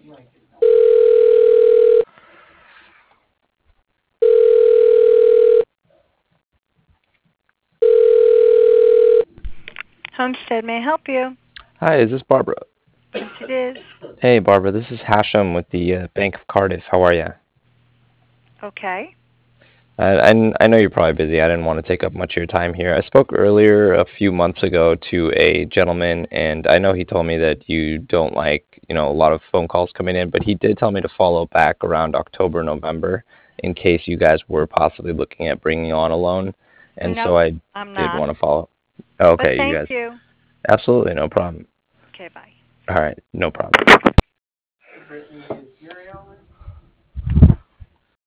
Homestead may I help you. Hi, is this Barbara? Yes, it is. Hey, Barbara, this is Hashem with the Bank of Cardiff. How are you? Okay. I know you're probably busy. I didn't want to take up much of your time here. I spoke earlier a few months ago to a gentleman, and I know he told me that you don't like, a lot of phone calls coming in, but he did tell me to follow back around October, November, in case you guys were possibly looking at bringing on a loan. And Nope, so I I'm did not. want to follow. But Okay, you thank guys. you. Absolutely, no problem. Okay, bye. All right, no problem.